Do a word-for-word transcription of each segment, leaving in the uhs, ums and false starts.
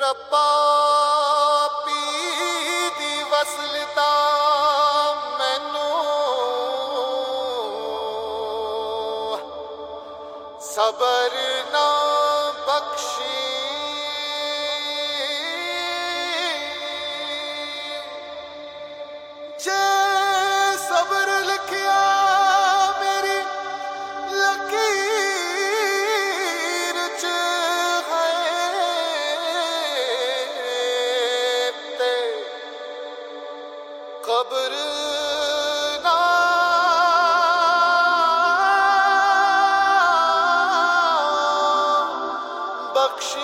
रब्बा पी दी वसलता मैनू सबर ना बख्शी जे सबर लिखिया मेरी लकीर च है ते कब्र ना बख्शी।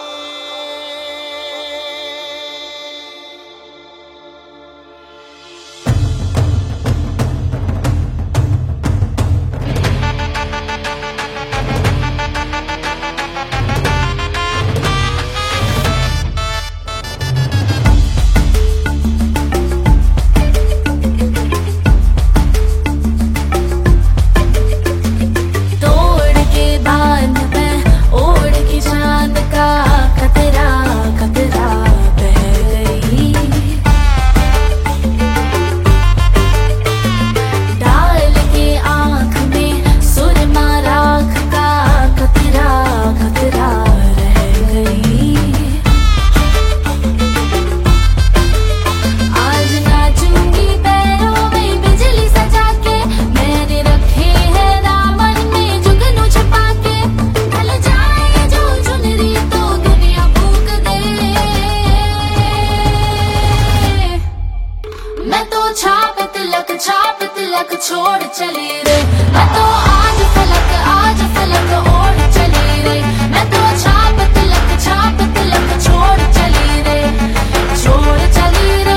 छाप तिलक छाप तिलक छोड़ चली रे मैं तो आज फलक आज फलक ओढ़ चली रे मैं तो छाप तिलक छाप तिलक छोड़ चली रे छोड़ चली रे।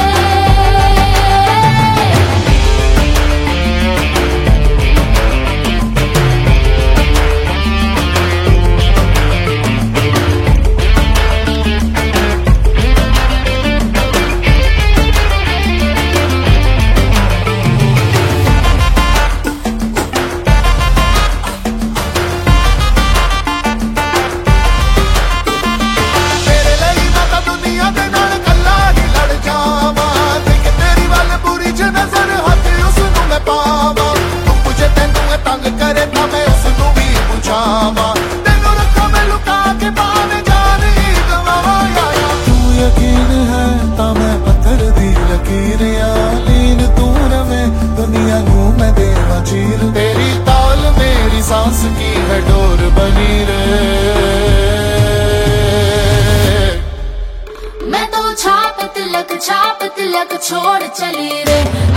तेरी ताल मेरी सांस की है डोर बनी रे मैं तो छाप तिलक छाप तिलक छोड़ चली रे।